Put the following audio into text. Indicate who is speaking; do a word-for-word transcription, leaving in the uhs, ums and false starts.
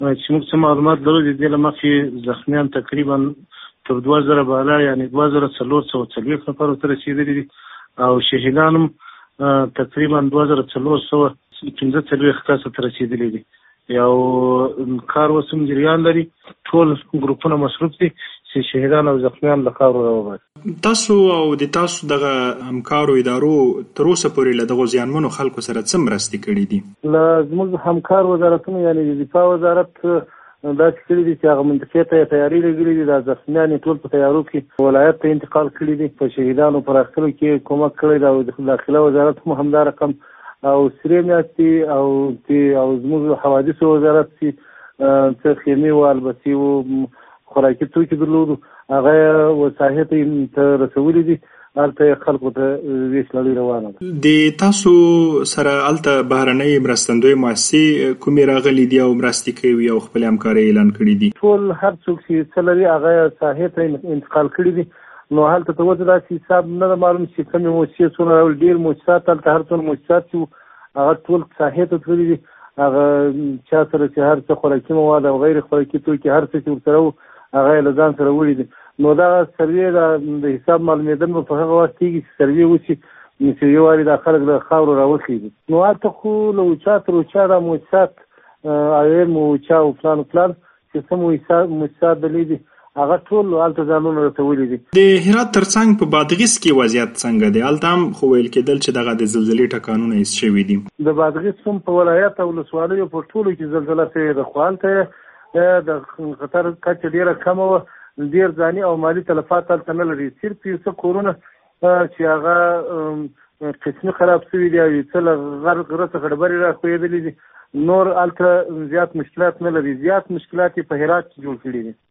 Speaker 1: چې موږ څه معلومات لرو د دې له مخې زخمیان تقریبا تر دوه زره بالا یعنې دوه زره څلور سوه څلوېښت نفرو ته رسېدلي دي او شهیدان هم تقریبا دوه زره څلور سوه پنځه څلوېښت کسه ته رسېدلي دي. یو کار اوس هم جریان لري، ټول ګروپونه مصروف دي چې شهیدان او زخمیان له خاورو راوباسي.
Speaker 2: تاسو او د تاسو دغه همکارو ادارو تر اوسه پورې له دغو زیانمنو خلکو سره څه مرستې کړي دي؟
Speaker 1: له زموږ همکار وزارتونو یعنې د دفاع وزارت داسې کړي دي چې هغه منطقې ته یې تیاري لګلي دي، دا زخمیان یې ټول په تیارو کې ولایت ته انتقال کړي دي، په شهیدانو په راښکلو کې کومک کړی دی او د داخله وزارت هم همدا رقم او سرې میاشتې او او زموږ حوادثو وزارت چې څه خیمې و البسې و خوراکي توکي درلودو هغه یې ساحې ته رسولي دي، هلته یې خلکو ته ویش لړۍ روانه ده.
Speaker 2: د تاسو سره هلته بهرنۍ مرستندویه مؤسسې کومې راغلي دي او مرستې کوي او خپلې همکارۍ اعلان کړي دي؟
Speaker 1: ټول هر څوک چې څه لري هغه یې ساحې ته انتقال کړي دي. نو هلته ته اوس داسې حساب نه ده معلوم چې کومې مؤسسې څونه راولي، ډېر مؤسسات هلته هر څومره مؤسسات چې هغه ټول ساحې ته تللي دي، هغه چا سره چې هر څه خوراکي مواد او غیر خوراکي توکي هر څه چې ورسره وو هغه یې له ځان سره وړي دي. نو دا سروې د حساب معلومېدل به په هغه وخت کېږي چې سروې وشي چې یو وارې دا خلک له خاورو راوخېږي. نو هلته خو له اوچا تر اوچا دا مؤسسات اویل مو اوچا او فلان فلان چې څه مؤسسات دلې دي هغه ټول هلته ځانونه رسولي دي.
Speaker 2: د هرات تر څنګ په بادغیس کې وضعیت څنګه دی؟ هلته هم خو ویل کېدل چې دغه د زلزلې ټکانونه ایست شوي دي.
Speaker 1: د بادغیس هم په ولایت او ولسوالیو په ټولو کې زلزله شوې ده، خو هلته د خطر کچه ډېره کمه وه، ډېر ځاني او مالي تلفات هلته نه لري. صرف یو څه کورونه چې هغه قسمي خراب شوي دي او یو څه له غر غره څخه ډبرې راښویېدلې دي، نور هلته زیات مشکلات نه لري. زیات مشکلات یې په هرات کې جوړ کړي دي.